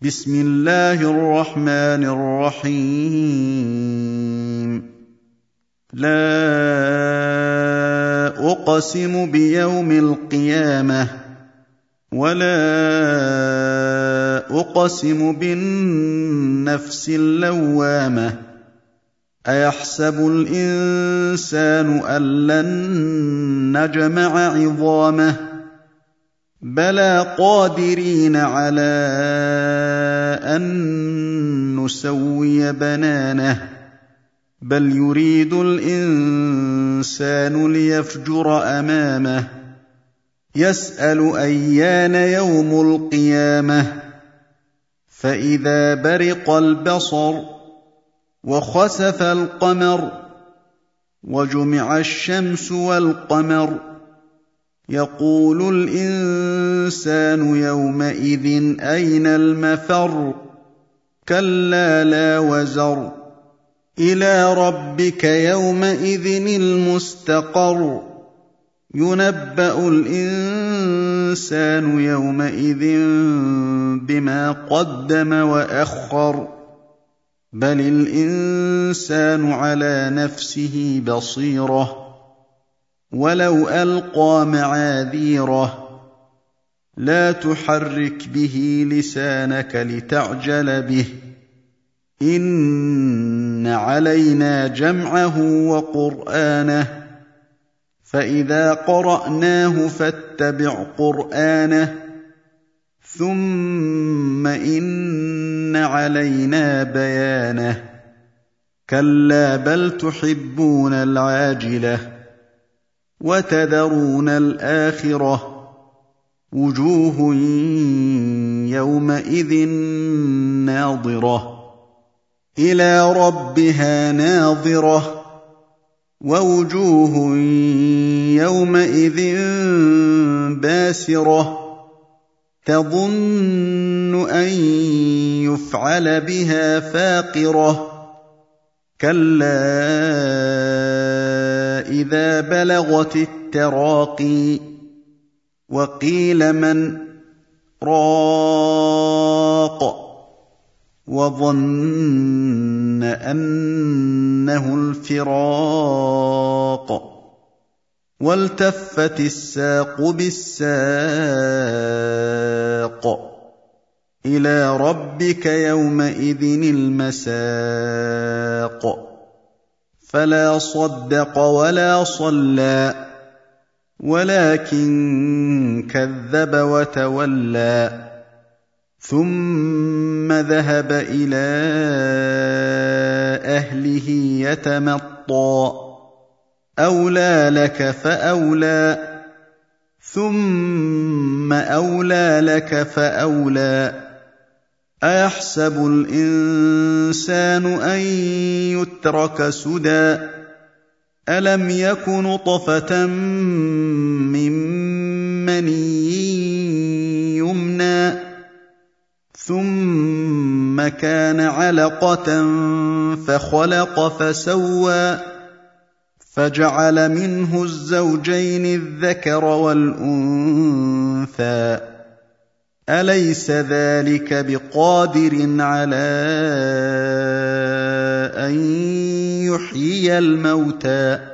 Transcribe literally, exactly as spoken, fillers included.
بسم الله الرحمن الرحيم لا أقسم بيوم القيامة ولا أقسم بالنفس اللوامة أيحسب الإنسان أن لن نجمع عظامه بلى قادرين على أن نسوي بنانه بل يريد الإنسان ليفجر أمامه يسأل أيان يوم القيامة فإذا برق البصر وخسف القمر وجمع الشمس والقمر يقول الإنسان يومئذ أين المفر كلا لا وزر إلى ربك يومئذ المستقر ينبأ الإنسان يومئذ بما قدم وأخر بل الإنسان على نفسه بصيرة ولو ألقى معاذيره لا تحرك به لسانك لتعجل به إن علينا جمعه وقرآنه فإذا قرأناه فاتبع قرآنه ثم إن علينا بيانه كلا بل تحبون العاجلة وتذرون الآخرة وجوه يومئذ ناظرة إلى ربها ناظرة ووجوه يومئذ باسرة تظن أن يفعل بها فاقرة كلا إذا بلغت التراقي وقيل من راق وظن أنه الفراق والتفت الساق بالساق إلى ربك يومئذ المساق فلا صدق ولا صلى ولكن كذب وتولى ثم ذهب إلى أهله يتمطى أولى لك فأولى ثم أولى لك فأولى أيحسب الإنسان أن يترك سدى ألم يك نطفة من مني يمنى ثم كان علقة فخلق فسوى فجعل منه الزوجين الذكر والأنثى أليس ذلك بقادر على أن يحيي الموتى